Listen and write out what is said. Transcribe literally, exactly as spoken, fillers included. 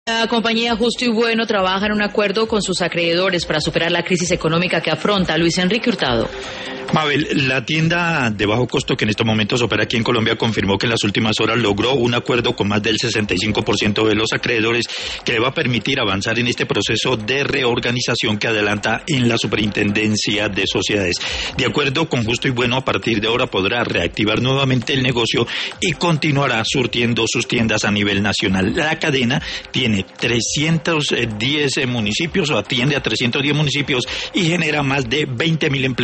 La compañía Justo y Bueno trabaja en un acuerdo con sus acreedores para superar la crisis económica que afronta. Luis Enrique Hurtado. Mabel, la tienda de bajo costo que en estos momentos opera aquí en Colombia confirmó que en las últimas horas logró un acuerdo con más del sesenta y cinco por ciento de los acreedores que le va a permitir avanzar en este proceso de reorganización que adelanta en la Superintendencia de Sociedades. De acuerdo con Justo y Bueno, a partir de ahora podrá reactivar nuevamente el negocio y continuará surtiendo sus tiendas a nivel nacional. La cadena tiene trescientos diez municipios o atiende a trescientos diez municipios y genera más de veinte mil empleos.